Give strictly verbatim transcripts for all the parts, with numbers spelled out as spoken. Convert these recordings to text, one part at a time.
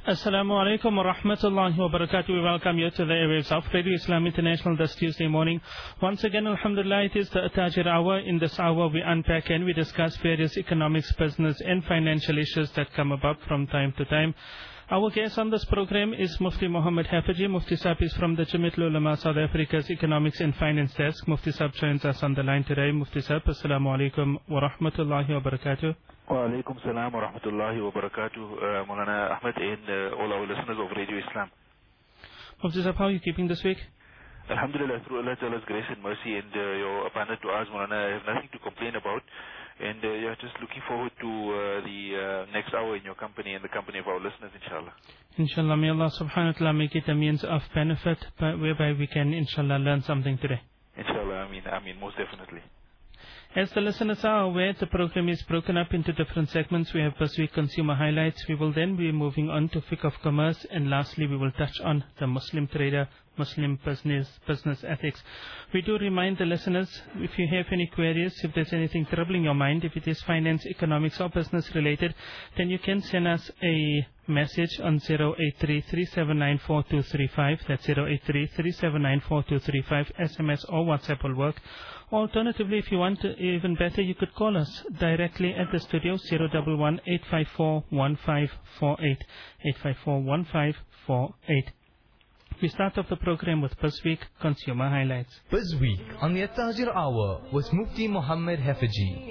Assalamu alaikum wa rahmatullahi wa barakatuh. We welcome you to the airwaves of Radio Islam International this Tuesday morning. Once again, alhamdulillah, it is the Tajir hour. In this hour, we unpack and we discuss various economics, business and financial issues that come about from time to time. Our guest on this program is Mufti Muhammad Haffajee. Mufti Saab is from the Jamiatul Ulama South Africa's Economics and Finance Desk. Mufti Saab joins us on the line today. Mufti Saab, Assalamu alaikum wa rahmatullahi wa barakatuh. Wa alaikum salam wa rahmatullahi wa barakatuh, uh, Maulana Ahmed and uh, all our listeners of Radio Islam. Mufti Saab, how are you keeping this week? Alhamdulillah, through Allah Ta'ala's grace and mercy and uh, your abundant du'as, Maulana, I have nothing to complain about. And uh, yeah, just looking forward to uh, the uh, next hour in your company and the company of our listeners, inshallah. Inshallah, may Allah subhanahu wa ta'ala make it a means of benefit by, whereby we can, inshallah, learn something today. Inshallah, I mean, I mean, most definitely. As the listeners are aware, the program is broken up into different segments. We have first week consumer highlights. We will then be moving on to fiqh of commerce, and lastly we will touch on the Muslim trader, Muslim business, business ethics. We do remind the listeners, if you have any queries, if there's anything troubling your mind, if it is finance, economics or business related, then you can send us a message on zero eight three, three seven nine, four two three five. That's zero eight three, three seven nine, four two three five. S M S or WhatsApp will work. Alternatively, if you want to, even better, you could call us directly at the studio, zero one one, eight five four, one five four eight, eight five four, one five four eight. We start off the program with This Week Consumer Highlights. This week on the Tajir Hour with Mufti Muhammad Haffajee.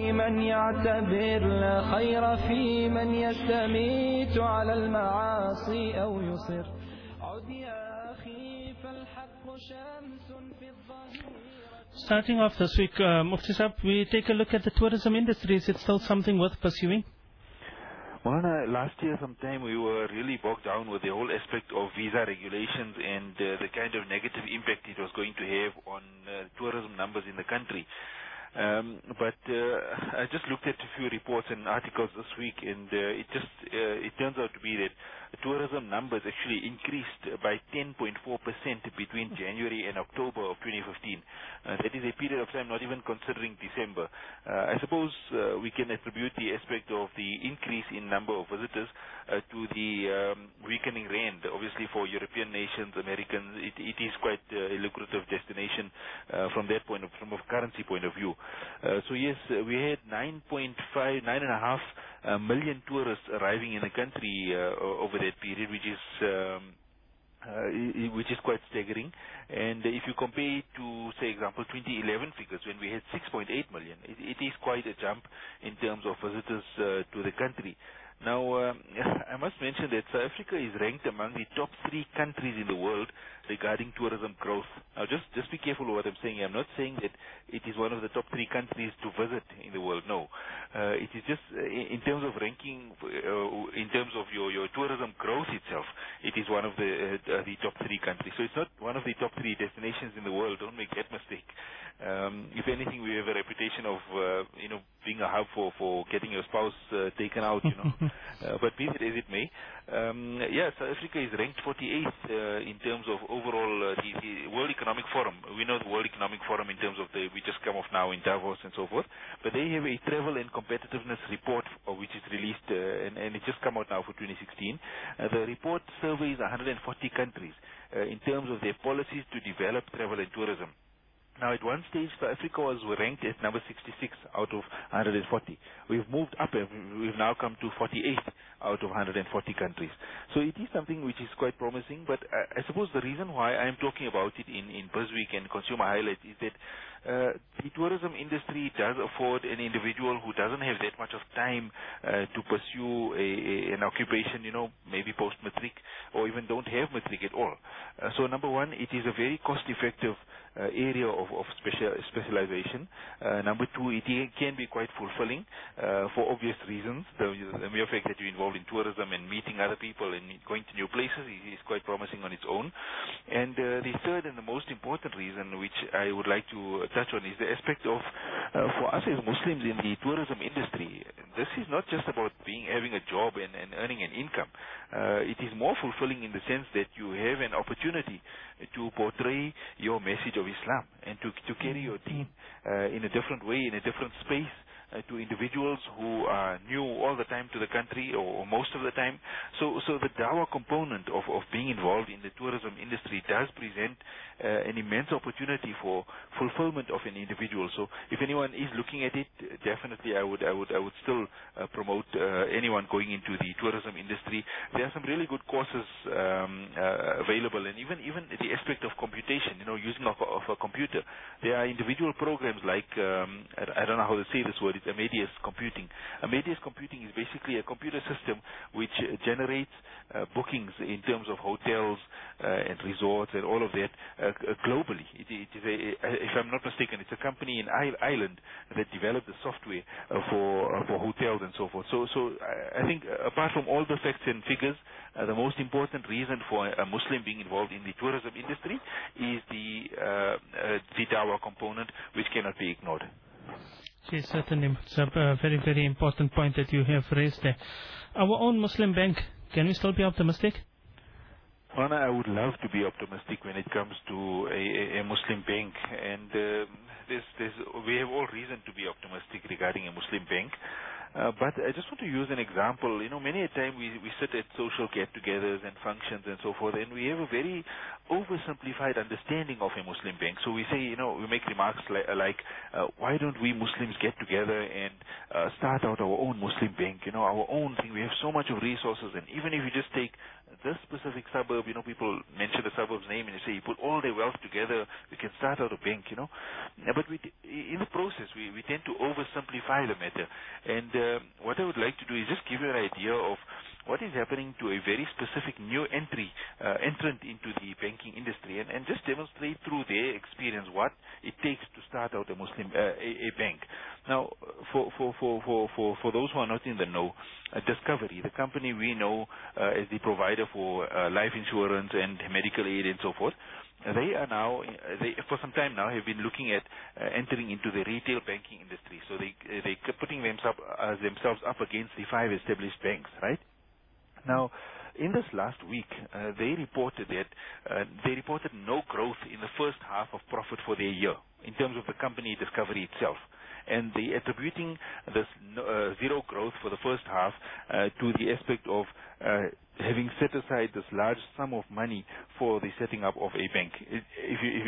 Starting off this week, uh, Mufti Saab, we take a look at the tourism industry. Is it still something worth pursuing? Well, uh, last year sometime we were really bogged down with the whole aspect of visa regulations and uh, the kind of negative impact it was going to have on uh, tourism numbers in the country. Um, but uh, I just looked at a few reports and articles this week, and uh, it just uh, it turns out to be that tourism numbers actually increased by ten point four percent between January and October of twenty fifteen. Uh, that is a period of time not even considering December. Uh, I suppose uh, we can attribute the aspect of the increase in number of visitors uh, to the um, weakening rand. Obviously, for European nations, Americans, it, it is quite uh, a lucrative destination uh, from that point of, from a currency point of view. Uh, so yes, uh, we had nine point five, nine and a half uh, million tourists arriving in the country uh, over that period, which is um, uh, which is quite staggering. And if you compare it to, say, example, twenty eleven figures when we had six point eight million, it, it is quite a jump in terms of visitors uh, to the country. Now, um, I must mention that South Africa is ranked among the top three countries in the world regarding tourism growth. Now, just, just be careful of what I'm saying. I'm not saying that it is one of the top three countries to visit in the world. No. Uh, it is just uh, in terms of ranking, uh, in terms of your, your tourism growth itself, it is one of the, uh, the top three countries. So it's not one of the top three destinations in the world. Don't make that mistake. Um, if anything, we have a reputation of, uh, you know, being a hub for, for getting your spouse uh, taken out, you know. uh, but be it as it may, um, yeah, South Africa is ranked forty-eighth uh, in terms of overall uh, the, the World Economic Forum. We know the World Economic Forum in terms of the, we just come off now in Davos and so forth, but they have a travel and competitiveness report uh, which is released uh, and, and it just come out now for twenty sixteen. Uh, the report surveys one hundred forty countries uh, in terms of their policies to develop travel and tourism. Now, at one stage, South Africa was ranked at number sixty-six out of one hundred forty. We've moved up and we've now come to forty-eighth out of one hundred forty countries. So it is something which is quite promising, but I, I suppose the reason why I'm talking about it in, in BuzzWeek and Consumer Highlights is that uh, the tourism industry does afford an individual who doesn't have that much of time uh, to pursue a, a, an occupation, you know, maybe post-matric or even don't have matric at all. Uh, so number one, it is a very cost-effective Uh, area of, of special, specialization. Uh, number two, it can be quite fulfilling uh, for obvious reasons. The, the mere fact that you're involved in tourism and meeting other people and going to new places is, is quite promising on its own. And uh, the third and the most important reason which I would like to touch on is the aspect of, uh, for us as Muslims in the tourism industry, this is not just about being having a job and, and earning an income. Uh, it is more fulfilling in the sense that you have an opportunity to portray your message of Islam and to to carry your deen uh, in a different way, in a different space uh, to individuals who are new all the time to the country, or, or most of the time. So, so the dawah component of, of being involved in the tourism industry does present uh, an immense opportunity for fulfillment of an individual. So, if anyone is looking at it, definitely I would, I would, I would still uh, promote uh, anyone going into the tourism industry. There are some really good courses um, uh, available, and even even the aspect of computation, you know, using of, of a computer. There are individual programs like um, I, I don't know how to say this word. It's Amadeus Computing. Amadeus Computing is basically a computer system which uh, generates uh, bookings in terms of hotels uh, and resorts and all of that uh, globally. It, it is a, if I'm not mistaken, it's a company in Ireland that developed the software uh, for uh, for hotels and so forth. So, so I think uh, apart from all the facts and figures, uh, the most important reason for a Muslim being involved in the tourism industry is the uh, uh, the dawah component, which cannot be ignored. Yes, certainly. It's a very, very important point that you have raised there. Our own Muslim bank, can we still be optimistic? Well, I would love to be optimistic when it comes to a, a, a Muslim bank, and uh, there's, there's, we have all reason to be optimistic regarding a Muslim bank. Uh, but I just want to use an example. You know, many a time we, we sit at social get-togethers and functions and so forth, and we have a very oversimplified understanding of a Muslim bank. So we say, you know, we make remarks like, like uh, why don't we Muslims get together and uh, start out our own Muslim bank, you know, our own thing. We have so much of resources, and even if you just take this specific suburb, you know, people mention the suburb's name and you say, you put all their wealth together, we can start out a bank, you know. But we, in the process, we, we tend to oversimplify the matter. And uh, what I would like to do is just give you an idea of what is happening to a very specific new entry, uh, entrant into the banking industry, and, and just demonstrate through their experience what it takes to start out a Muslim, uh, a, a bank. Now, for, for, for, for, for, for those who are not in the know, uh, Discovery, the company we know uh, as the provider for uh, life insurance and medical aid and so forth, they are now, they, for some time now, have been looking at uh, entering into the retail banking industry. So they, they're putting themselves, uh, themselves up against the five established banks, right? Now, in this last week, uh, they reported that uh, they reported no growth in the first half of profit for their year in terms of the company Discovery itself. And they attributing this uh, zero growth for the first half uh, to the aspect of uh, having set aside this large sum of money for the setting up of a bank. If you, if,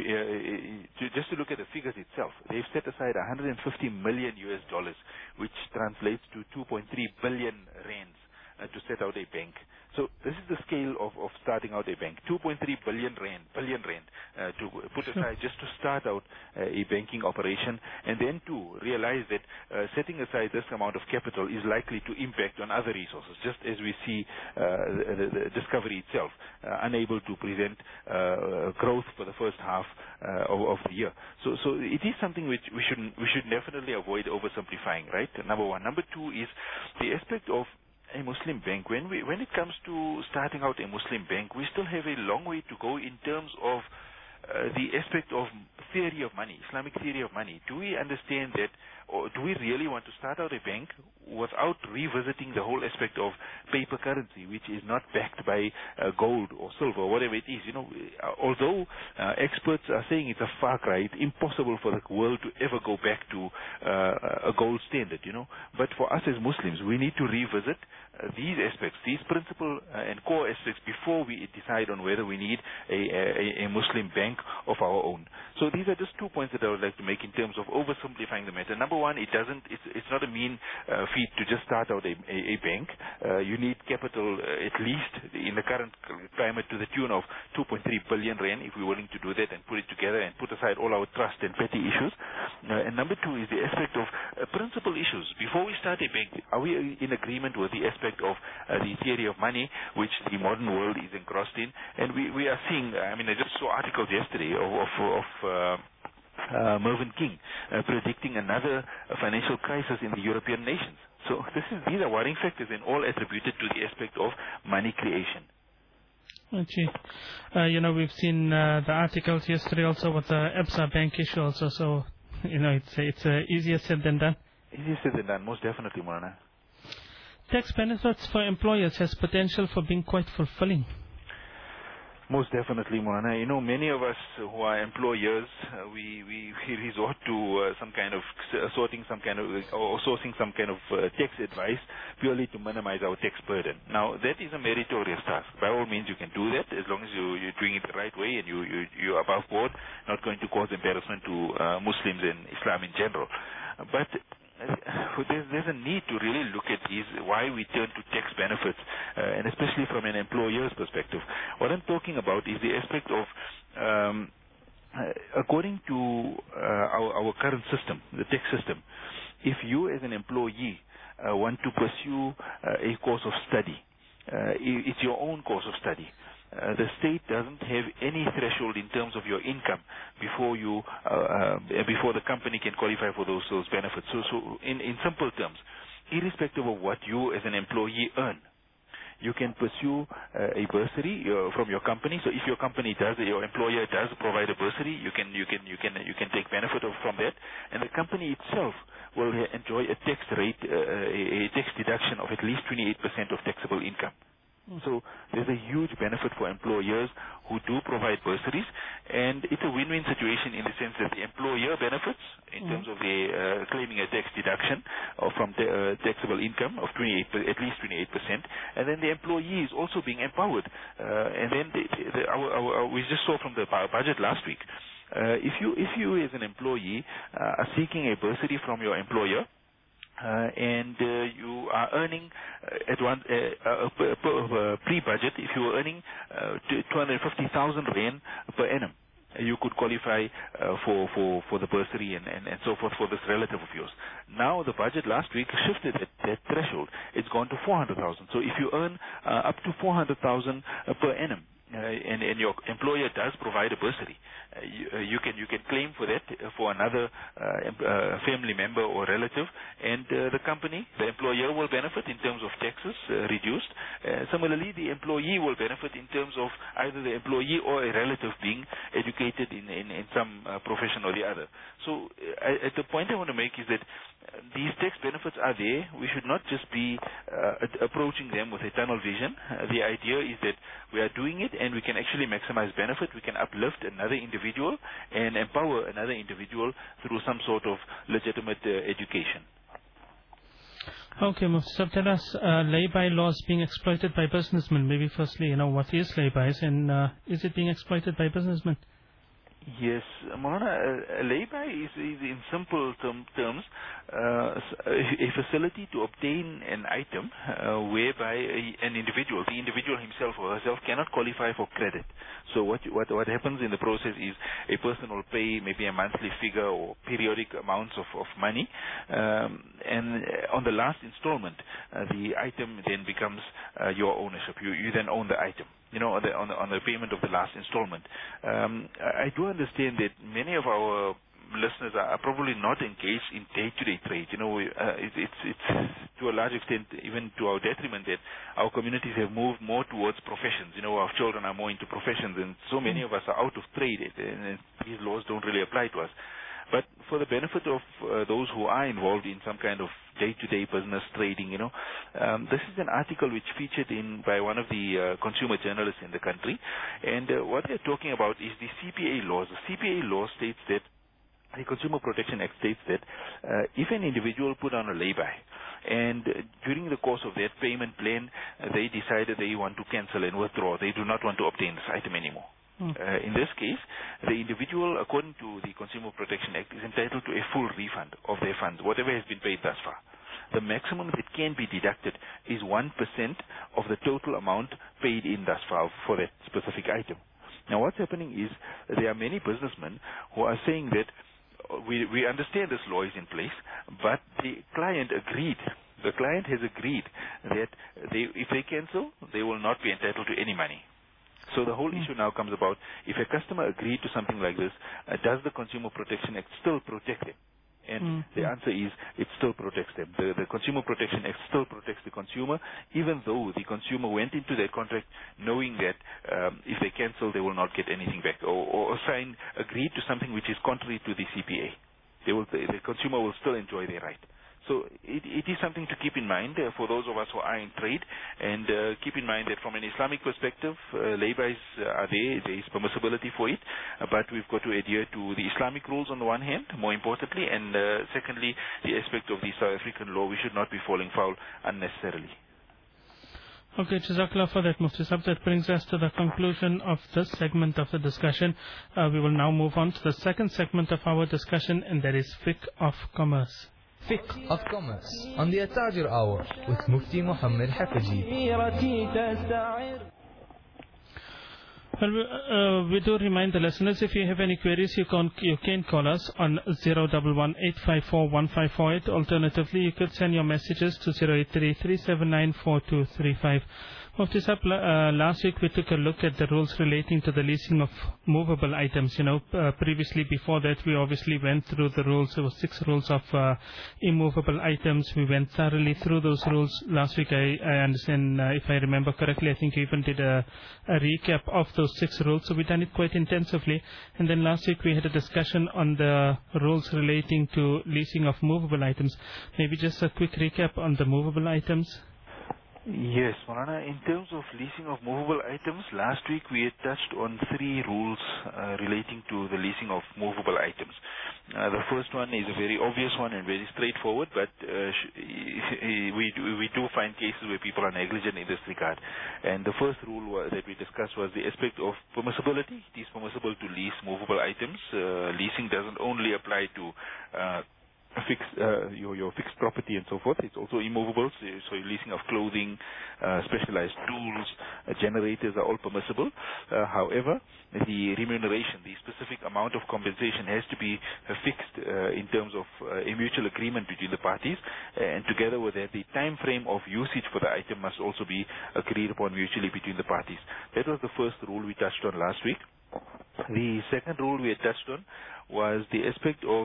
uh, just to look at the figures itself, they've set aside one hundred fifty million U S dollars, which translates to two point three billion rands. Uh, to set out a bank. So this is the scale of, of starting out a bank. two point three billion rand, billion rand uh, to put aside just to start out uh, a banking operation, and then to realize that uh, setting aside this amount of capital is likely to impact on other resources, just as we see uh, the, the Discovery itself uh, unable to present uh, growth for the first half uh, of, of the year. So, so it is something which we should we should definitely avoid oversimplifying, right? Number one. Number two is the aspect of a Muslim bank. When we when it comes to starting out a Muslim bank, we still have a long way to go in terms of uh, the aspect of theory of money, Islamic theory of money. Do we understand that, or do we really want to start out a bank without revisiting the whole aspect of paper currency, which is not backed by uh, gold or silver or whatever it is? You know, although uh, experts are saying it's a far cry, it's impossible for the world to ever go back to uh, a gold standard, you know. But for us as Muslims, we need to revisit uh, these aspects, these principal uh, and core aspects before we decide on whether we need a, a, a Muslim bank of our own. So these are just two points that I would like to make in terms of oversimplifying the matter. Number one, it doesn't, it's, it's not a mean uh, feat to just start out a, a, a bank. Uh, you need capital uh, at least in the current climate to the tune of two point three billion rand if we're willing to do that and put it together and put aside all our trust and petty issues. Uh, and number two is the aspect of uh, principal issues. Before we start a bank, are we in agreement with the aspect of uh, the theory of money, which the modern world is engrossed in? And we, we are seeing, I mean, I just saw articles yesterday of, of, of uh, Uh, Mervyn King uh, predicting another uh, financial crisis in the European nations. So this is, these are worrying factors and all attributed to the aspect of money creation. Okay. Uh, you know, we've seen uh, the articles yesterday also with the Absa Bank issue also, so, you know, it's, it's uh, easier said than done. Easier said than done, most definitely, Morana. Tax benefits for employers has potential for being quite fulfilling. Most definitely, Morana. You know, many of us who are employers, uh, we, we we resort to uh, some kind of uh, sorting some kind of or sourcing some kind of uh, tax advice purely to minimize our tax burden. Now, that is a meritorious task. By all means, you can do that as long as you you're doing it the right way and you you you're above board, not going to cause embarrassment to uh, Muslims and Islam in general. But Uh, there's, there's a need to really look at these, why we turn to tax benefits, uh, and especially from an employer's perspective. What I'm talking about is the aspect of, um, uh, according to uh, our, our current system, the tax system, if you as an employee uh, want to pursue uh, a course of study, uh, it's your own course of study. Uh, the state doesn't have any threshold in terms of your income before you, uh, uh, before the company can qualify for those those benefits. So, so in, in simple terms, irrespective of what you as an employee earn, you can pursue uh, a bursary uh, from your company. So, if your company does, your employer does provide a bursary, you can you can you can you can take benefit of, from that, and the company itself will uh, enjoy a tax rate, uh, a, a tax deduction of at least twenty-eight percent of taxable income. So there's a huge benefit for employers who do provide bursaries, and it's a win-win situation in the sense that the employer benefits in mm. terms of the, uh, claiming a tax deduction of from the, uh, taxable income of twenty-eight, at least twenty-eight percent, and then the employee is also being empowered. Uh, and then the, the, our, our, our, we just saw from the budget last week, uh, if you if you as an employee uh, are seeking a bursary from your employer, Uh, and uh, you are earning uh, at one uh, uh, uh, pre-budget, if you are earning uh, two hundred fifty thousand rand per annum, you could qualify uh, for, for, for the bursary and, and, and so forth for this relative of yours. Now the budget last week shifted that, that threshold. It's gone to four hundred thousand. So if you earn uh, up to four hundred thousand uh, per annum, Uh, and, and your employer does provide a bursary, uh, you, uh, you can you can claim for that uh, for another uh, uh, family member or relative, and uh, the company, the employer, will benefit in terms of taxes uh, reduced. Uh, similarly, the employee will benefit in terms of either the employee or a relative being educated in in, in some uh, profession or the other. So, uh, at the point I want to make is that uh, these tax benefits are there. We should not just be uh, approaching them with a tunnel vision. Uh, the idea is that we are doing it, and we can actually maximize benefit. We can uplift another individual and empower another individual through some sort of legitimate uh, education. Okay, Mufti, tell us, uh, lay-by laws being exploited by businessmen. Maybe firstly, you know, what is lay-bys, and uh, is it being exploited by businessmen? Yes, Marana, a lay-by is, is in simple term, terms uh, a facility to obtain an item uh, whereby a, an individual, the individual himself or herself, cannot qualify for credit. So what, what what happens in the process is a person will pay maybe a monthly figure or periodic amounts of, of money, um, and on the last installment, uh, the item then becomes uh, your ownership. You, you then own the item, you know, on the, on the, on the payment of the last installment. Um, I do understand that many of our listeners are probably not engaged in day-to-day trade. You know, uh, it, it's, it's to a large extent even to our detriment that our communities have moved more towards professions. You know, our children are more into professions, and so many of us are out of trade, and these laws don't really apply to us. But for the benefit of uh, those who are involved in some kind of day-to-day business trading, you know, um, this is an article which featured in by one of the uh, consumer journalists in the country, and uh, what they're talking about is the C P A laws. The C P A law states that the Consumer Protection Act states that uh, if an individual put on a lay-by, and uh, during the course of that payment plan, uh, they decided they want to cancel and withdraw, they do not want to obtain this item anymore. Hmm. Uh, in this case, the individual, according to the Consumer Protection Act, is entitled to a full refund of their funds, whatever has been paid thus far. The maximum that can be deducted is one percent of the total amount paid in thus far for that specific item. Now, what's happening is there are many businessmen who are saying that we, we understand this law is in place, but the client agreed. The client has agreed that they, if they cancel, they will not be entitled to any money. So the whole issue now comes about, if a customer agreed to something like this, uh, does the Consumer Protection Act still protect them? And mm-hmm. the answer is, it still protects them. The, the Consumer Protection Act still protects the consumer, even though the consumer went into their contract knowing that um, if they cancel, they will not get anything back, or, or sign, agreed to something which is contrary to the C P A. They will, the, the consumer will still enjoy their right. So it, it is something to keep in mind uh, for those of us who are in trade, and uh, keep in mind that from an Islamic perspective, uh, lay-bys uh, are there, there is permissibility for it, uh, but we've got to adhere to the Islamic rules on the one hand, more importantly, and uh, secondly, the aspect of the South African law. We should not be falling foul unnecessarily. Okay, Jazakallah for that, Mufti Sahib. That brings us to the conclusion of this segment of the discussion. Uh, we will now move on to the second segment of our discussion, and that is Fiqh of Commerce. Fiqh of Commerce on the At-Tajir Hour with Mufti Muhammad Hafizi. Well, we, uh, we do remind the listeners, if you have any queries, you can, you can call us on zero one one eight five four one five four eight. Alternatively, you could send your messages to zero eight three three seven nine four two three five. Mufti Sahib, uh, last week we took a look at the rules relating to the leasing of movable items. You know, uh, previously, before that, we obviously went through the rules. There were six rules of uh, immovable items. We went thoroughly through those rules. Last week, I, I understand, uh, if I remember correctly, I think you even did a, a recap of those six rules. So we've done it quite intensively. And then last week, we had a discussion on the rules relating to leasing of movable items. Maybe just a quick recap on the movable items. Yes, Maulana, in terms of leasing of movable items, last week we had touched on three rules uh, relating to the leasing of movable items. Uh, the first one is a very obvious one and very straightforward, but uh, we, do, we do find cases where people are negligent in this regard. And the first rule that we discussed was the aspect of permissibility. It is permissible to lease movable items. Uh, leasing doesn't only apply to uh, fixed uh, your your fixed property and so forth. It's also immovable, so, so leasing of clothing, uh, specialized tools, uh, generators are all permissible. Uh, however, the remuneration, the specific amount of compensation has to be uh, fixed uh, in terms of uh, a mutual agreement between the parties, and together with that, the time frame of usage for the item must also be agreed upon mutually between the parties. That was the first rule we touched on last week. The second rule we had touched on was the aspect of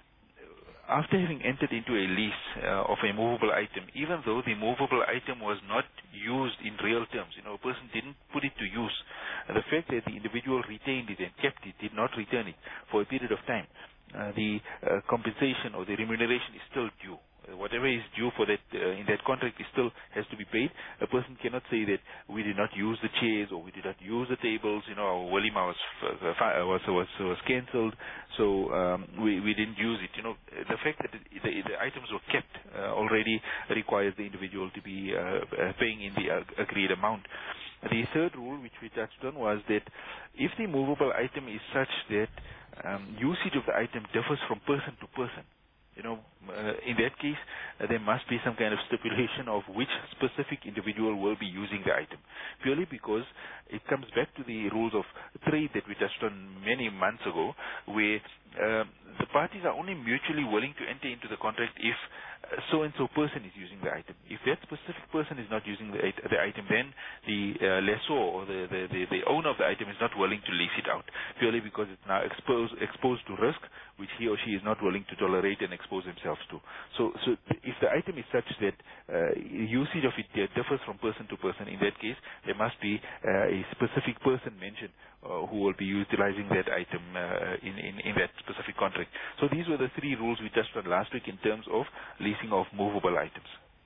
after having entered into a lease uh, of a movable item, even though the movable item was not used in real terms, you know, a person didn't put it to use, uh, the fact that the individual retained it and kept it, did not return it for a period of time, uh, the uh, compensation or the remuneration is still due. Uh, whatever is due for that uh, in that contract is still has to be paid. A person cannot say that we did not use the chairs or we did not use the tables. You know, our walima was uh, was was was cancelled, so um, we we didn't use it. You know, the fact that the, the, the items were kept uh, already requires the individual to be uh, uh, paying in the uh, agreed amount. The third rule, which we touched on, was that if the movable item is such that um, usage of the item differs from person to person, you know, uh, in that case, uh, there must be some kind of stipulation of which specific individual will be using the item. Purely because it comes back to the rules of trade that we touched on many months ago, where uh, the parties are only mutually willing to enter into the contract if uh, so-and-so person is using the item. If that specific person is not using the, the item, then the uh, lessor or the, the, the, the owner of the item is not willing to lease it out, purely because it's now exposed, exposed to risk, which he or she is not willing to tolerate and expose themselves to. So, so if the item is such that uh, usage of it differs from person to person, in that case, there must be uh, a specific person mentioned uh, who will be utilizing that item uh, in, in, in that specific contract. So these were the three rules we touched on last week in terms of leasing of movable items.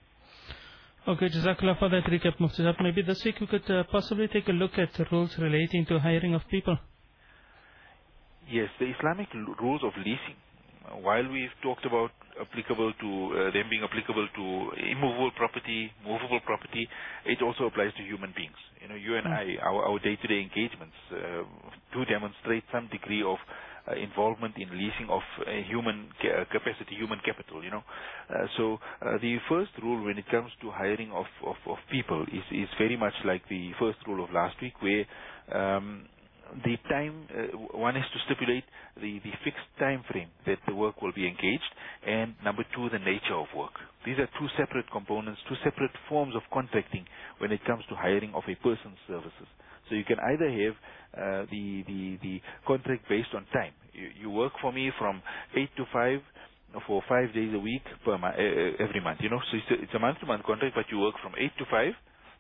Okay, Jazakallah for that recap, Mufti Sahib. Maybe this week we could uh, possibly take a look at the rules relating to hiring of people. Yes, the Islamic l- rules of leasing, uh, while we've talked about applicable to uh, them being applicable to immovable property, movable property, it also applies to human beings. You know, you and mm. I, our, our day-to-day engagements uh, do demonstrate some degree of uh, involvement in leasing of uh, human ca- capacity, human capital. You know, uh, so uh, the first rule when it comes to hiring of of, of people is is very much like the first rule of last week, where um, the time, uh, one is to stipulate the, the fixed time frame that the work will be engaged, and number two, the nature of work. These are two separate components, two separate forms of contracting when it comes to hiring of a person's services. So you can either have uh, the, the, the contract based on time. You, you work for me from eight to five for five days a week per mo- uh, every month. You know, so it's a, it's a month-to-month contract, but you work from eight to five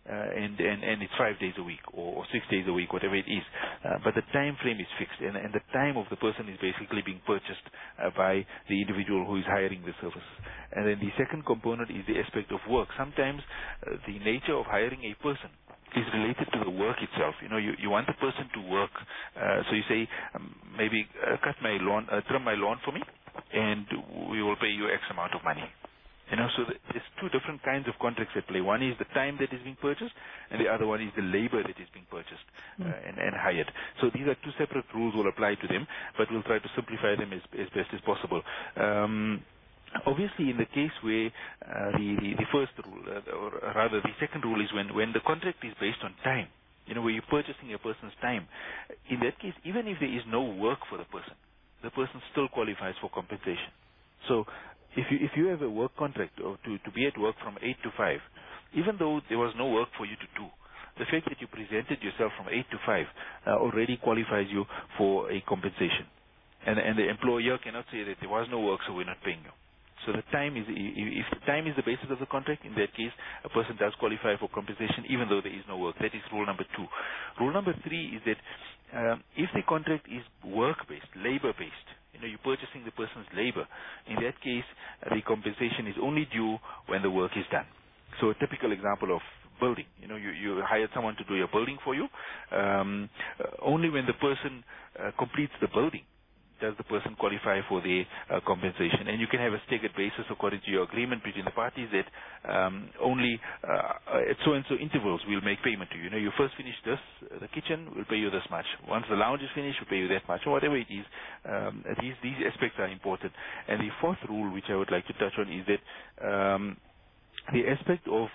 uh, and, and, and it's five days a week or, or six days a week, whatever it is. Uh, but the time frame is fixed, and, and the time of the person is basically being purchased uh, by the individual who is hiring the service. And then the second component is the aspect of work. Sometimes uh, the nature of hiring a person is related to the work itself. You know, you, you want the person to work. Uh, so you say, um, maybe uh, cut my lawn, uh, trim my lawn for me, and we will pay you X amount of money. You know, so th- there's two different kinds of contracts at play. One is the time that is being purchased, and the other one is the labor that is being purchased uh, mm. and, and hired. So these are two separate rules will apply to them, but we'll try to simplify them as, as best as possible. Um, Obviously, in the case where uh, the, the, the first rule, uh, or rather the second rule is when, when the contract is based on time, you know, where you're purchasing a person's time, in that case, even if there is no work for the person, the person still qualifies for compensation. So if you, if you have a work contract or to, to be at work from eight to five, even though there was no work for you to do, the fact that you presented yourself from eight to five uh, already qualifies you for a compensation. And, and the employer cannot say that there was no work, so we're not paying you. So the time is, if the time is the basis of the contract, in that case, a person does qualify for compensation even though there is no work. That is rule number two. Rule number three is that um, if the contract is work-based, labor-based, you know, you're purchasing the person's labor, in that case, uh, the compensation is only due when the work is done. So a typical example of building, you know, you, you hired someone to do your building for you, um, uh, only when the person uh, completes the building does the person qualify for the uh, compensation. And you can have a staggered basis according to your agreement between the parties that um, only uh, at so-and-so intervals we'll make payment to you. You know, you first finish this, uh, the kitchen, we'll pay you this much. Once the lounge is finished, we'll pay you that much, or whatever it is. Um, these, these aspects are important. And the fourth rule, which I would like to touch on, is that um, the aspect of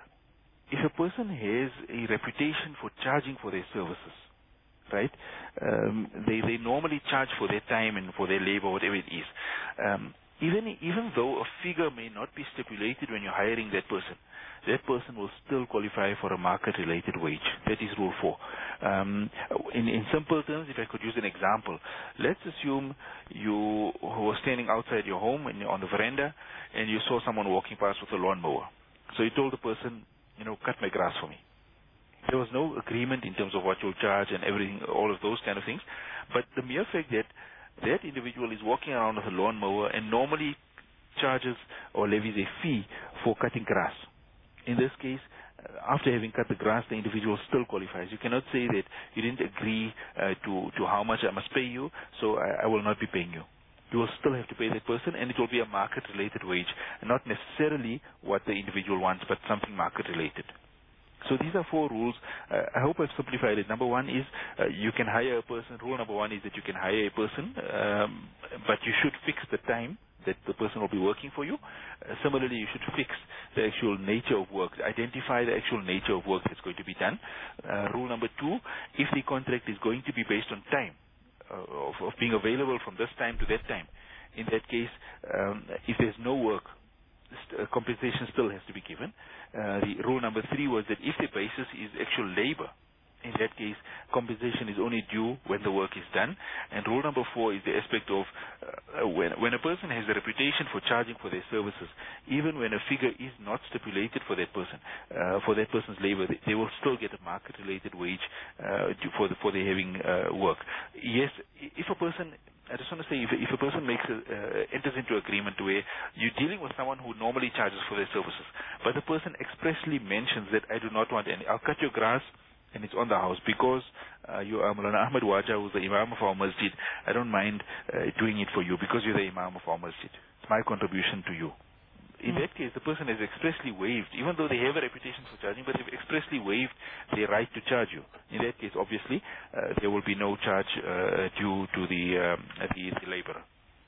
if a person has a reputation for charging for their services, right? Um, they they normally charge for their time and for their labor, whatever it is. Um, even even though a figure may not be stipulated when you're hiring that person, that person will still qualify for a market-related wage. That is rule four. Um, in in simple terms, if I could use an example, let's assume you were standing outside your home and on the veranda, and you saw someone walking past with a lawnmower. So you told the person, you know, cut my grass for me. There was no agreement in terms of what you'll charge and everything, all of those kind of things. But the mere fact that that individual is walking around with a lawnmower and normally charges or levies a fee for cutting grass. In this case, after having cut the grass, the individual still qualifies. You cannot say that you didn't agree uh, to, to how much I must pay you, so I, I will not be paying you. You will still have to pay that person, and it will be a market-related wage, and not necessarily what the individual wants, but something market-related. So these are four rules. Uh, I hope I've simplified it. Number one is uh, you can hire a person. Rule number one is that you can hire a person, um, but you should fix the time that the person will be working for you. Uh, similarly, you should fix the actual nature of work, identify the actual nature of work that's going to be done. Uh, rule number two, if the contract is going to be based on time, uh, of, of being available from this time to that time, in that case, um, if there's no work, Uh, compensation still has to be given. Uh, the rule number three was that if the basis is actual labor, in that case, compensation is only due when the work is done. And rule number four is the aspect of uh, when, when a person has a reputation for charging for their services, even when a figure is not stipulated for that person, uh, for that person's labor, they, they will still get a market-related wage uh, for, the, for their having uh, work. Yes, if a person I just want to say, if, if a person makes a, uh, enters into agreement where you're dealing with someone who normally charges for their services, but the person expressly mentions that I do not want any, I'll cut your grass and it's on the house because uh, you are Maulana Ahmed Waja, who's the Imam of our masjid. I don't mind uh, doing it for you because you're the Imam of our masjid. It's my contribution to you. In that case, the person has expressly waived, even though they have a reputation for charging, but they've expressly waived their right to charge you. In that case, obviously, uh, there will be no charge uh, due to the, um, the, the laborer.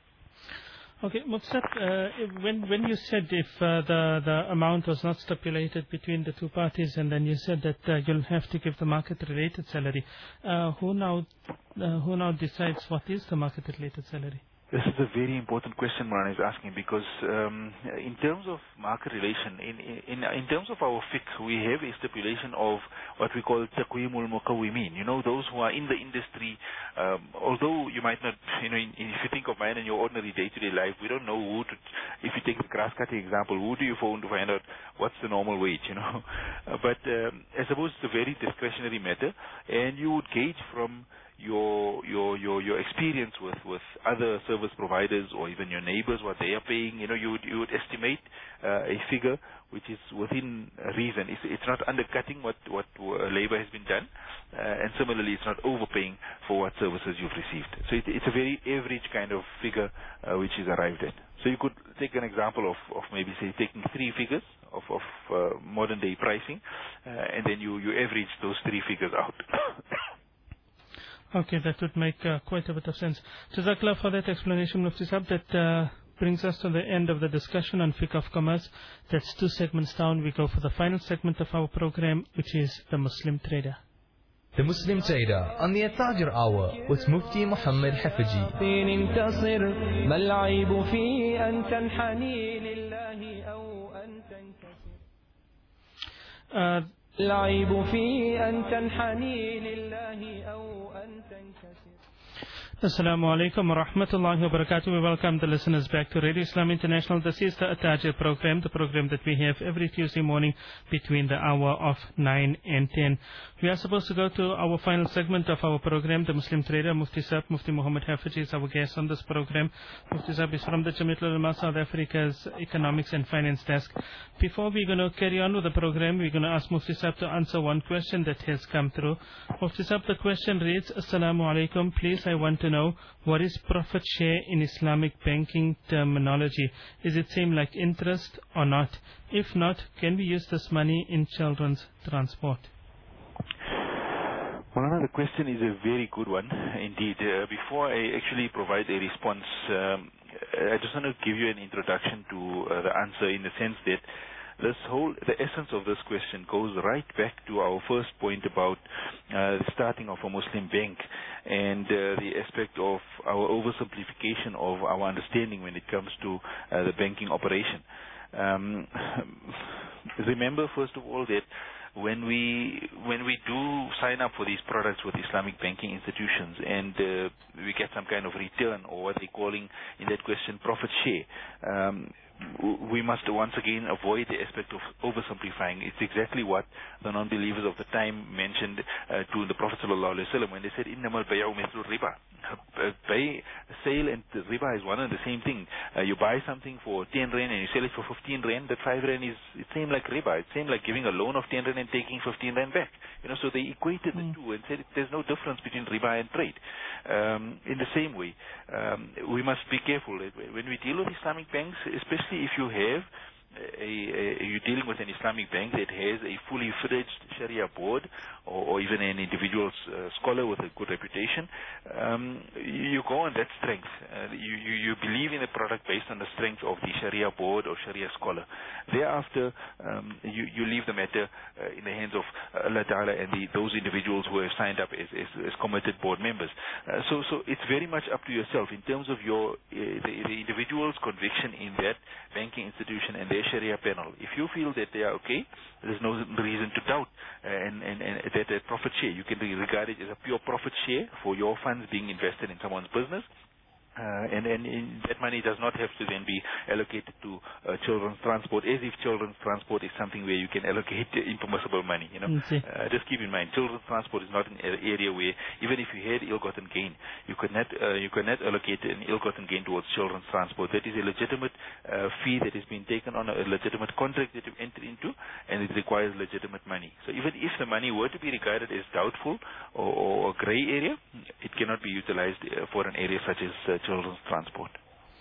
Okay, Muqsad, uh, when when you said if uh, the the amount was not stipulated between the two parties, and then you said that uh, you'll have to give the market-related salary, uh, who now uh, who now decides what is the market-related salary? This is a very important question Moran is asking, because um, in terms of market relation, in, in in terms of our fiqh, we have a stipulation of what we call taqweemul muqawwimin. You know, those who are in the industry, um, although you might not, you know, in, in, if you think of mine in your ordinary day-to-day life, we don't know who to, if you take the grass cutting example, who do you phone to find out what's the normal wage, you know? Uh, but um, I suppose it's a very discretionary matter, and you would gauge from your your your your experience with with other service providers or even your neighbors, what they are paying. You know, you would you would estimate uh, a figure which is within reason. It's, it's not undercutting what what uh, labor has been done, uh, and similarly, it's not overpaying for what services you've received. So it, it's a very average kind of figure uh, which is arrived at. So you could take an example of of maybe say taking three figures of of uh, modern day pricing, uh, and then you you average those three figures out. Okay, that would make uh, quite a bit of sense. Jazakallah for that explanation, Mufti Sahab. That uh, brings us to the end of the discussion on fiqh of commerce. That's two segments down. We go for the final segment of our program, which is the Muslim Trader. The Muslim Trader on the At-Tajir Hour with Mufti Muhammad Hafizi. Uh, العيب في أن تنحني لله أو أن تنكسر. Assalamu alaikum wa rahmatullahi wa barakatuh. We welcome the listeners back to Radio Islam International. This is the At-Tajir program, the program that we have every Tuesday morning between the hour of nine and ten. We are supposed to go to our final segment of our program, the Muslim Trader. Mufti Sahab, Mufti Muhammad Hafizi is our guest on this program. Mufti Sahab is from the Jamiat Ulama South Africa's Economics and Finance Desk. Before we're going to carry on with the program, we're going to ask Mufti Sahab to answer one question that has come through. Mufti Sahab, the question reads, Assalamu alaikum. Please, I want to know, what is profit share in Islamic banking terminology? Is it same like interest or not? If not, can we use this money in children's transport? Well, the question is a very good one indeed. Uh, before I actually provide a response, um, I just want to give you an introduction to uh, the answer, in the sense that this whole, the essence of this question goes right back to our first point about uh, the starting of a Muslim bank, and uh, the aspect of our oversimplification of our understanding when it comes to uh, the banking operation. Um, remember, first of all, that when we when we do sign up for these products with Islamic banking institutions, and uh, we get some kind of return, or what they're calling in that question profit share, um, we must once again avoid the aspect of oversimplifying. It's exactly what the non-believers of the time mentioned uh, to the Prophet ﷺ when they said, "Innamal bay'u mithlu riba." Buy, sale and riba is one and the same thing. Uh, you buy something for ten rand and you sell it for fifteen rand. That five rand is it same like riba. It's same like giving a loan of ten rand and taking fifteen rand back. You know, so they equated mm. the two and said there's no difference between riba and trade. Um, in the same way, um, we must be careful when we deal with Islamic banks, especially if you have a, a, you're dealing with an Islamic bank that has a fully fledged Sharia board, or, or even an individual uh, scholar with a good reputation. Um, you go on that strength. Uh, you, you, you believe in a product based on the strength of the Sharia board or Sharia scholar. Thereafter, um, you, you leave the matter uh, in the hands of Allah Ta'ala and the, those individuals who have signed up as, as, as committed board members. Uh, so, so it's very much up to yourself in terms of your uh, the, the individual's conviction in that banking institution and their Sharia panel. If you feel that they are okay, there's no reason to doubt uh, and, and, and that a profit share, you can regard it as a pure profit share for your funds being invested in someone's business. Uh, and, and, and that money does not have to then be allocated to uh, children's transport, as if children's transport is something where you can allocate impermissible money. You know, uh, just keep in mind, children's transport is not an area where, even if you had ill-gotten gain, you could not uh, you could not allocate an ill-gotten gain towards children's transport. That is a legitimate uh, fee that has been taken on, a legitimate contract that you've entered into, and it requires legitimate money. So even if the money were to be regarded as doubtful or, or a grey area, it cannot be utilized uh, for an area such as uh, children's transport.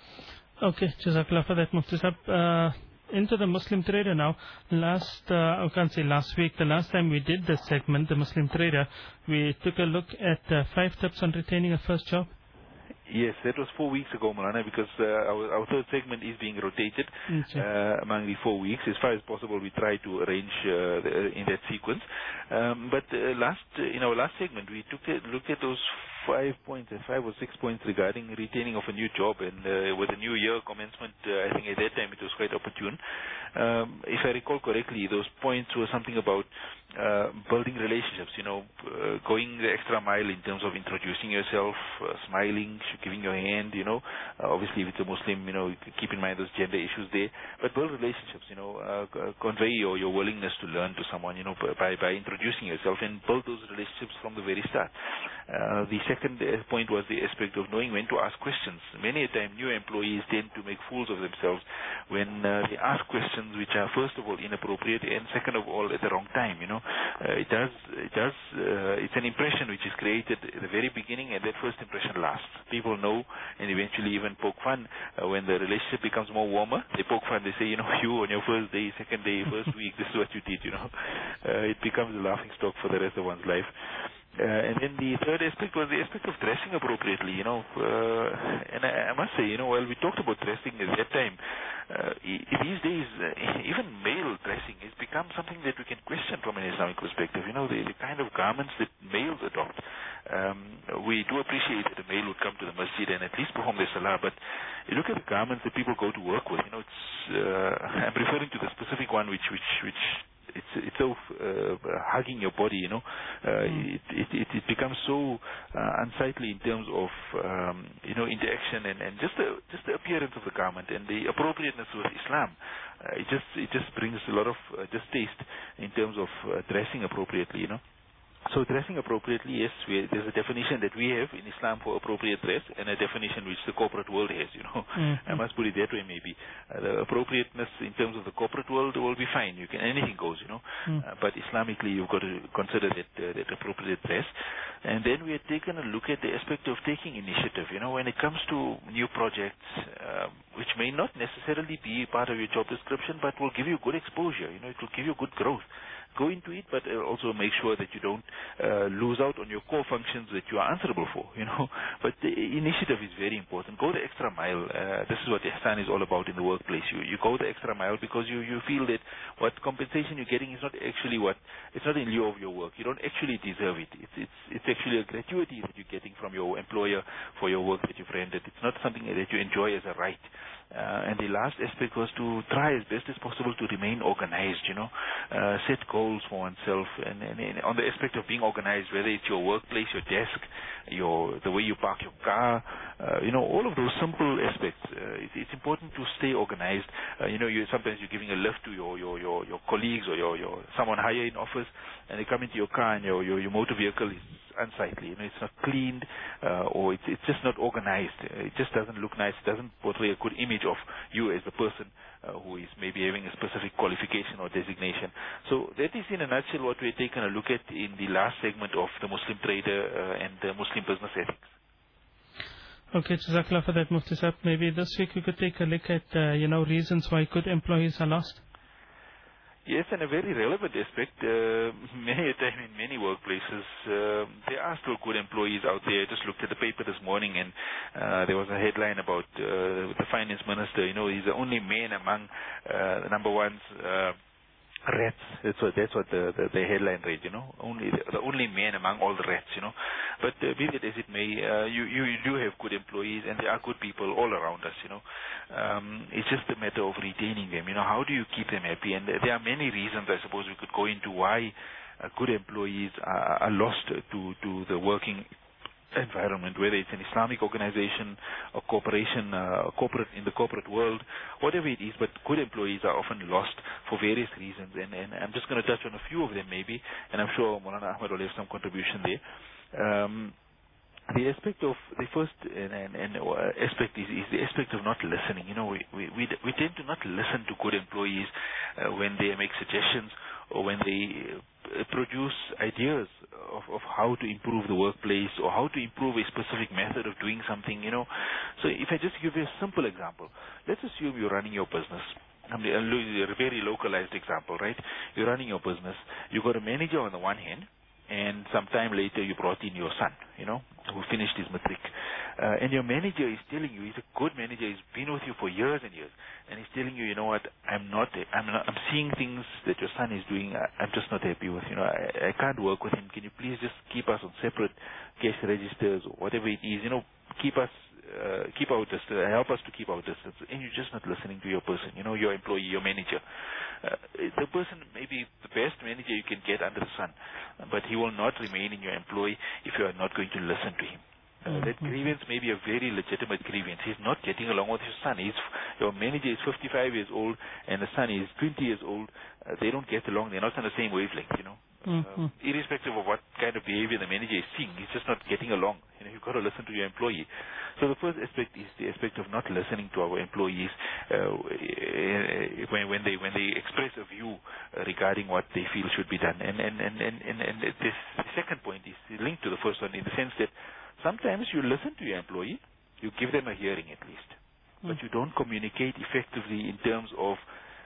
Okay, Jazakallah for that, Mufti Sahab. Uh, into the Muslim Trader now. Last, uh, I can't say last week, the last time we did this segment, the Muslim Trader, we took a look at uh, five tips on retaining a first job. Yes, that was four weeks ago, Malana, because uh, our, our third segment is being rotated Okay. uh, among the four weeks. As far as possible, we try to arrange uh, the, in that sequence. Um, but uh, last, uh, in our last segment, we took a look at those five points, uh, five or six points regarding retaining of a new job, and uh, with a new year commencement, uh, I think at that time it was quite opportune. Um, if I recall correctly, those points were something about uh, building relationships, you know, uh, going the extra mile in terms of introducing yourself, uh, smiling, giving your hand, you know. Uh, obviously, if it's a Muslim, you know, keep in mind those gender issues there. But build relationships, you know, uh, convey your, your willingness to learn to someone, you know, by, by introducing yourself, and build those relationships from the very start. Uh, the second point was the aspect of knowing when to ask questions. Many a time, new employees tend to make fools of themselves when uh, they ask questions which are, first of all, inappropriate, and second of all, at the wrong time, you know. Uh, it does, it does, uh, it's an impression which is created at the very beginning, and that first impression lasts. People know, and eventually even poke fun uh, when the relationship becomes more warmer. They poke fun. They say, you know, you on your first day, second day, first week, this is what you did, you know. Uh, it becomes a laughing stock for the rest of one's life. Uh, and then the third aspect was the aspect of dressing appropriately, you know. Uh, and I, I must say, you know, while we talked about dressing at that time, uh, e- these days, uh, even male dressing has become something that we can question from an Islamic perspective. You know, the, the kind of garments that males adopt. Um, we do appreciate that a male would come to the masjid and at least perform their salah, but you look at the garments that people go to work with, you know, it's, uh, I'm referring to the specific one which, which, which, It's it's so uh, hugging your body, you know. Uh, mm. it, it it it becomes so uh, unsightly in terms of um, you know, interaction and, and just the just the appearance of the garment and the appropriateness with Islam. Uh, it just it just brings a lot of uh, distaste in terms of uh, dressing appropriately, you know. So dressing appropriately, yes, we, there's a definition that we have in Islam for appropriate dress, and a definition which the corporate world has, you know. Mm-hmm. I must put it that way, maybe. Uh, the appropriateness in terms of the corporate world will be fine. You can, anything goes, you know. Mm. Uh, but Islamically, you've got to consider that, uh, that appropriate dress. And then we have taken a look at the aspect of taking initiative, you know, when it comes to new projects, uh, which may not necessarily be part of your job description, but will give you good exposure, you know, it will give you good growth. Go into it, but uh, also make sure that you don't uh, lose out on your core functions that you are answerable for, you know. But the initiative is very important. Go the extra mile. Uh, this is what Ihsan is all about in the workplace. You you go the extra mile because you, you feel that what compensation you're getting is not actually what, it's not in lieu of your work. You don't actually deserve it. It's, it's, it's actually a gratuity that you're getting from your employer for your work that you've rendered. It's not something that you enjoy as a right. Uh, and the last aspect was to try as best as possible to remain organized, you know, uh, set goals for oneself, and, and, and on the aspect of being organized, whether it's your workplace, your desk, your the way you park your car, uh, you know, all of those simple aspects. Uh, it's, it's important to stay organized. Uh, you know, you sometimes you're giving a lift to your your your, your colleagues or your, your someone higher in office, and they come into your car and your your, your motor vehicle is unsightly. You know, it's not cleaned, uh, or it's it's just not organized. It just doesn't look nice. It doesn't portray a good image of you as a person uh, who is maybe having a specific qualification or designation. So that is in a nutshell what we've taken a look at in the last segment of the Muslim Trader uh, and the Muslim Business Ethics. Okay, Jazakallah for that, Mufti Sahib. Maybe this week we could take a look at, uh, you know, reasons why good employees are lost. Yes, and a very relevant aspect. Uh, many a time in many workplaces, uh, there are still good employees out there. I just looked at the paper this morning, and uh, there was a headline about uh, the finance minister. You know, he's the only man among uh, the number ones. Uh, Rats. That's what that's what the, the, the headline read. You know, only the, the only man among all the rats. You know, but uh, be that as it may, uh, you, you you do have good employees, and there are good people all around us. You know, um, it's just a matter of retaining them. You know, how do you keep them happy? And there are many reasons, I suppose, we could go into why uh, good employees are, are lost to to the working environment, whether it's an Islamic organization, a corporation, uh, corporate in the corporate world, whatever it is. But good employees are often lost for various reasons, and, and I'm just going to touch on a few of them maybe, and I'm sure Maulana Ahmed will have some contribution there. Um, The aspect of the first and, and, and aspect is, is the aspect of not listening. You know, we, we, we, we tend to not listen to good employees uh, when they make suggestions or when they uh, produce ideas of, of how to improve the workplace or how to improve a specific method of doing something, you know. So if I just give you a simple example, let's assume you're running your business. I mean, a very localized example, right? You're running your business. You've got a manager on the one hand, and sometime later you brought in your son, you know. who finished his matric, uh, and your manager is telling you, he's a good manager, he's been with you for years and years, and he's telling you, you know what, I'm not, I'm not, I'm seeing things that your son is doing, I, I'm just not happy with, you know, I, I can't work with him, can you please just keep us on separate cash registers or whatever it is, you know, keep us, uh, keep our distance, help us to keep our distance, and you're just not listening to your person, you know, your employee, your manager. Uh, the person may be the best manager you can get under the sun, but he will not remain in your employ if you are not going to listen to him. Uh, that grievance may be a very legitimate grievance. He's not getting along with your son. He's, your manager is fifty-five years old and the son is twenty years old. Uh, they don't get along. They're not on the same wavelength, you know. Mm-hmm. Uh, irrespective of what kind of behavior the manager is seeing, he's just not getting along. You know, you've got to listen to your employee. So the first aspect is the aspect of not listening to our employees uh, when, when they when they express a view uh, regarding what they feel should be done. And and and and, and, and this the second point is linked to the first one in the sense that sometimes you listen to your employee, you give them a hearing at least, mm. but you don't communicate effectively in terms of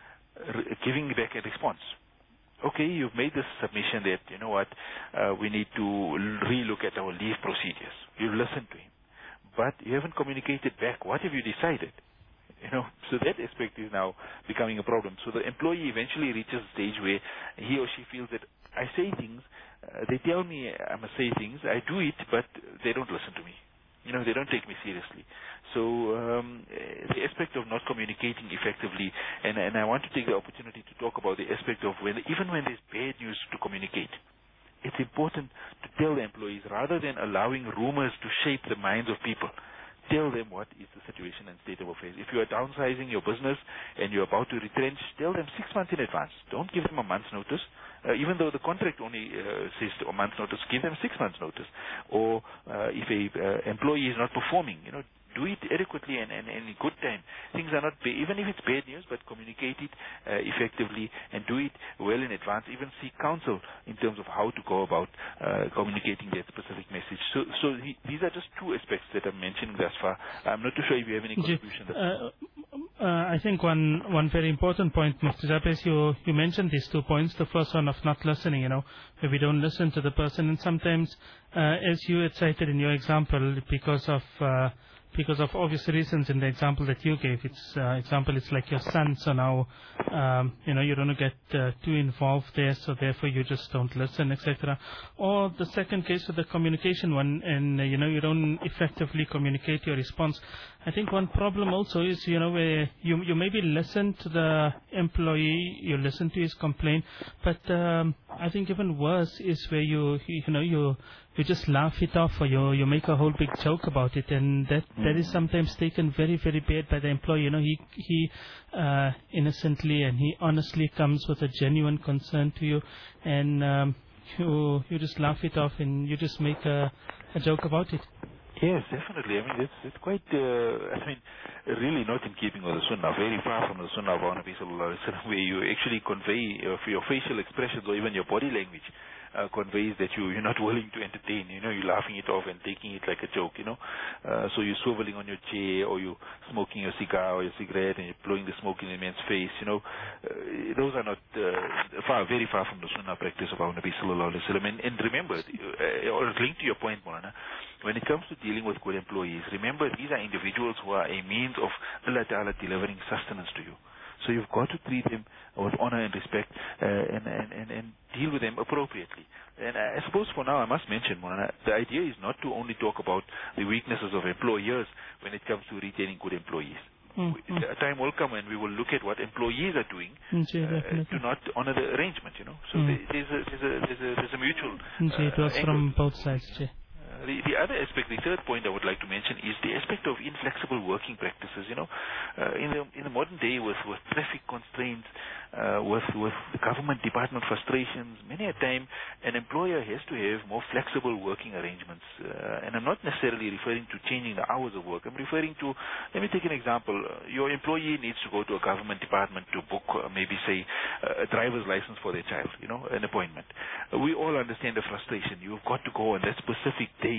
re- giving back a response. Okay, you've made this submission that, you know what, uh, we need to relook at our leave procedures. You listen to him, but you haven't communicated back. What have you decided? You know, so that aspect is now becoming a problem. So the employee eventually reaches a stage where he or she feels that I say things, uh, they tell me I must say things, I do it, but they don't listen to me. You know, they don't take me seriously. So um, the aspect of not communicating effectively, and, and I want to take the opportunity to talk about the aspect of when, even when there's bad news to communicate, it's important to tell the employees rather than allowing rumors to shape the minds of people. Tell them what is the situation and state of affairs. If you are downsizing your business and you're about to retrench, tell them six months in advance. Don't give them a month's notice. Uh, even though the contract only uh, says a month's notice, give them six months' notice. Or uh, if a uh, employee is not performing, you know, do it adequately and, and, and in good time. Things are not, ba- even if it's bad news, but communicate it uh, effectively and do it well in advance. Even seek counsel in terms of how to go about uh, communicating that specific message. So, so he, these are just two aspects that I'm mentioning thus far. I'm not too sure if you have any contribution. Uh, uh, I think one one very important point, Mister Jabez, you you mentioned these two points. The first one of not listening, you know, where we don't listen to the person, and sometimes, uh, as you had cited in your example, because of uh, because of obvious reasons in the example that you gave. It's uh, example, it's like your son, so now um, you know you don't get uh, too involved there, so therefore you just don't listen, et cetera. Or the second case with the communication one, and uh, you know you don't effectively communicate your response. I think one problem also is you know where you you maybe listen to the employee, you listen to his complaint, but um, I think even worse is where you you know you you just laugh it off, or you you make a whole big joke about it, and that that is sometimes taken very very bad by the employee. You know he he uh, innocently and he honestly comes with a genuine concern to you, and um, you you just laugh it off and you just make a, a joke about it. Yes, definitely. I mean, it's, it's quite, uh, I mean, really not in keeping with the Sunnah, very far from the Sunnah of our Nabi Sallallahu Alaihi Wasallam, where you actually convey uh, your facial expressions or even your body language uh, conveys that you, you're not willing to entertain. You know, you're laughing it off and taking it like a joke, you know. Uh, so you're swiveling on your chair, or you're smoking your cigar or your cigarette and you're blowing the smoke in the man's face, you know. Uh, those are not uh, far, very far from the Sunnah practice of our Nabi Sallallahu Alaihi Wasallam. And, and remember, uh, or linked to your point, Maulana, when it comes to dealing with good employees, remember these are individuals who are a means of Allah Ta'ala delivering sustenance to you. So you've got to treat them with honor and respect uh, and, and, and, and deal with them appropriately. And I suppose for now I must mention, Maulana, the idea is not to only talk about the weaknesses of employers when it comes to retaining good employees. Mm-hmm. A time will come when we will look at what employees are doing uh, to not honor the arrangement, you know. So mm. there's, a, there's, a, there's, a, there's a mutual uh, it was from both sides, Jay. The, the other aspect, the third point I would like to mention is the aspect of inflexible working practices. You know, uh, in the in the modern day, with, with traffic constraints, uh, with with government department frustrations, many a time an employer has to have more flexible working arrangements. Uh, and I'm not necessarily referring to changing the hours of work. I'm referring to, let me take an example. Uh, your employee needs to go to a government department to book, uh, maybe say, uh, a driver's license for their child. You know, an appointment. Uh, we all understand the frustration. You've got to go on that specific day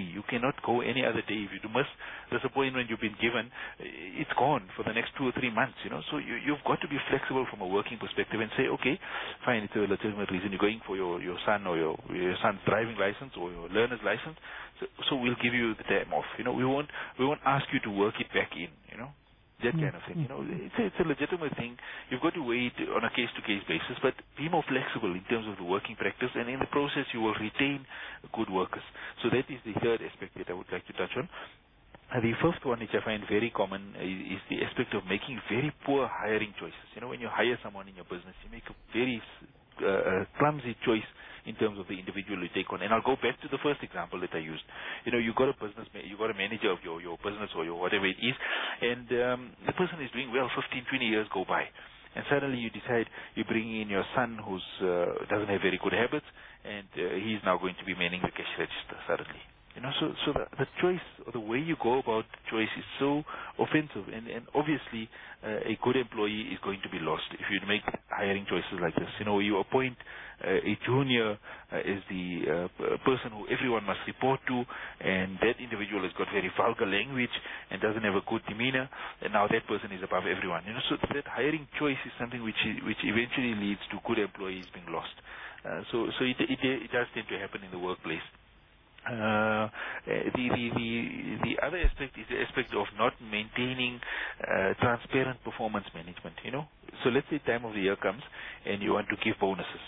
day. You cannot go any other day. If you miss this appointment you've been given, it's gone for the next two or three months, you know. So you, you've got to be flexible from a working perspective and say, okay, fine, it's a legitimate reason you're going for your, your son or your, your son's driving license or your learner's license. So, so we'll give you the time off. You know, we won't, we won't ask you to work it back in, you know. That kind of thing, you know, it's a, it's a legitimate thing. You've got to weigh it on a case-to-case basis, but be more flexible in terms of the working practice, and in the process you will retain good workers. So that is the third aspect that I would like to touch on. Uh, the first one, which I find very common, is, is the aspect of making very poor hiring choices. You know, when you hire someone in your business, you make a very uh, clumsy choice in terms of the individual you take on. And I'll go back to the first example that I used. You know, you got a business, you got a manager of your, your business or your whatever it is, and um, the person is doing well, fifteen, twenty years go by. And suddenly you decide you bring in your son who uh, doesn't have very good habits, and uh, he's now going to be manning the cash register suddenly. You know, so so the, the choice or the way you go about the choice is so offensive, and, and obviously uh, a good employee is going to be lost if you make hiring choices like this. You know, you appoint uh, a junior uh, as the uh, p- person who everyone must report to, and that individual has got very vulgar language and doesn't have a good demeanor, and now that person is above everyone. You know, so that hiring choice is something which is, which eventually leads to good employees being lost. Uh, so so it, it it does tend to happen in the workplace. Uh, the, the, the, the other aspect is the aspect of not maintaining uh, transparent performance management, you know. So let's say time of the year comes and you want to give bonuses.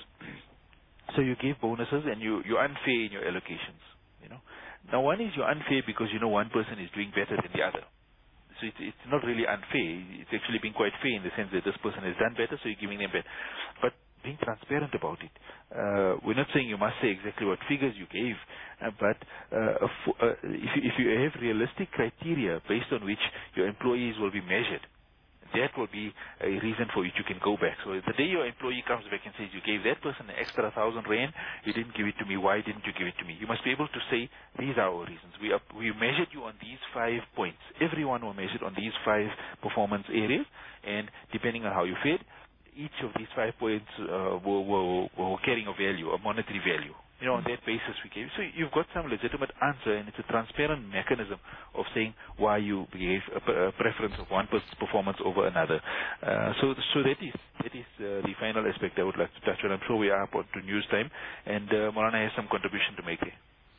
So you give bonuses and you, you're unfair in your allocations, you know. Now one is you're unfair because you know one person is doing better than the other. So it's, it's not really unfair. It's actually being quite fair in the sense that this person has done better, so you're giving them better. But being transparent about it. Uh, we're not saying you must say exactly what figures you gave, uh, but uh, f- uh, if, you, if you have realistic criteria based on which your employees will be measured, that will be a reason for which you can go back. So the day your employee comes back and says, you gave that person an extra thousand rand, you didn't give it to me, why didn't you give it to me? You must be able to say, these are our reasons. We, are, we measured you on these five points. Everyone was measured on these five performance areas, and depending on how you fared, each of these five points uh, were, were, were carrying a value, a monetary value. You know, on that basis we gave. So you've got some legitimate answer, and it's a transparent mechanism of saying why you gave a, a preference of one person's performance over another. Uh, so, so that is that is uh, the final aspect I would like to touch on. I'm sure we are up on to news time, and uh, Maulana has some contribution to make there.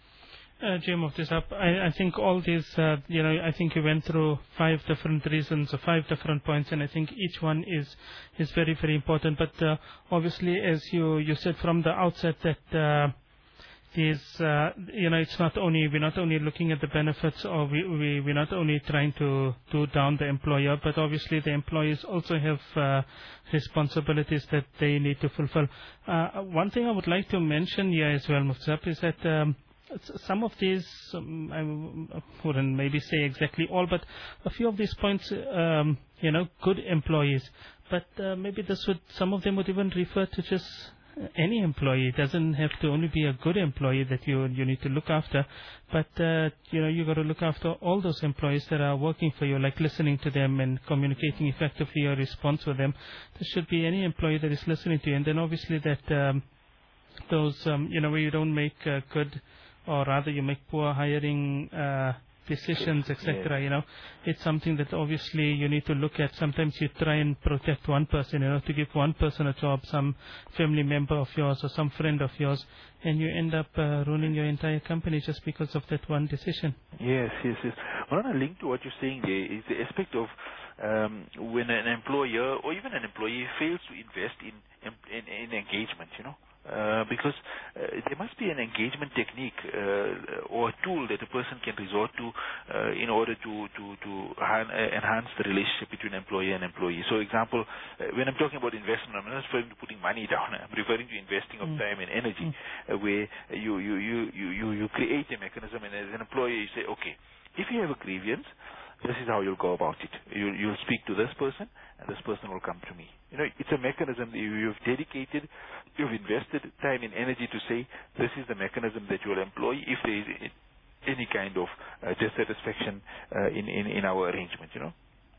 Uh, Jim, of this up, I, I think all these, uh, you know, I think you went through five different reasons or five different points, and I think each one is is very, very important. But uh, obviously, as you, you said from the outset, that uh, these, uh, you know, it's not only we're not only looking at the benefits, or we, we we're not only trying to do down the employer, but obviously the employees also have uh, responsibilities that they need to fulfill. Uh, one thing I would like to mention here as well, Mufti, is that. Um, Some of these, um, I wouldn't maybe say exactly all, but a few of these points, um, you know, good employees. But uh, maybe this would, some of them would even refer to just any employee. It doesn't have to only be a good employee that you you need to look after, but uh, you know, you got to look after all those employees that are working for you, like listening to them and communicating effectively your response with them. There should be any employee that is listening to you, and then obviously that um, those, um, you know, where you don't make uh, good, or rather you make poor hiring uh, decisions, et cetera. You know, it's something that obviously you need to look at. Sometimes you try and protect one person, you know, to give one person a job, some family member of yours or some friend of yours, and you end up uh, ruining your entire company just because of that one decision. Yes, yes, yes. Well, a link to what you're saying there is the aspect of um, when an employer or even an employee fails to invest in in, in engagement, you know. Uh, because uh, there must be an engagement technique uh, or a tool that a person can resort to uh, in order to to, to han- uh, enhance the relationship between employer and employee. So, example, uh, when I'm talking about investment, I'm not referring to putting money down. I'm referring to investing of mm. time and energy, mm. uh, where you you, you, you, you you create a mechanism, and as an employer, you say, okay, if you have a grievance, this is how you'll go about it. You, you'll speak to this person, and this person will come to me. You know, it's a mechanism that you've dedicated, you've invested time and energy to say, this is the mechanism that you'll employ if there is any kind of uh, dissatisfaction uh, in, in, in our arrangement, you know.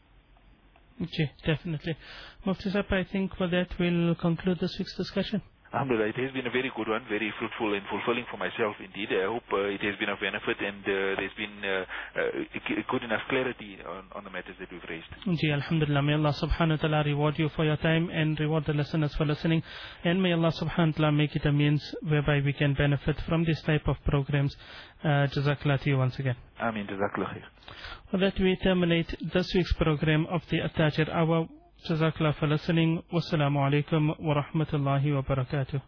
Okay, definitely. Mufti Sahib, I think for that we'll conclude this week's discussion. Alhamdulillah, it has been a very good one, very fruitful and fulfilling for myself indeed. I hope uh, it has been of benefit and uh, there's been uh, uh, good enough clarity on, on the matters that we've raised. Ji, alhamdulillah. May Allah subhanahu wa ta'ala reward you for your time and reward the listeners for listening. And may Allah subhanahu wa ta'ala make it a means whereby we can benefit from this type of programs. Uh, Jazakallah to you once again. Ameen, Jazakallah khair. With that, we terminate this week's program of the At-Tajir Hour. Jazakallah for listening. Wassalamu alaikum wa rahmatullahi wa barakatuh.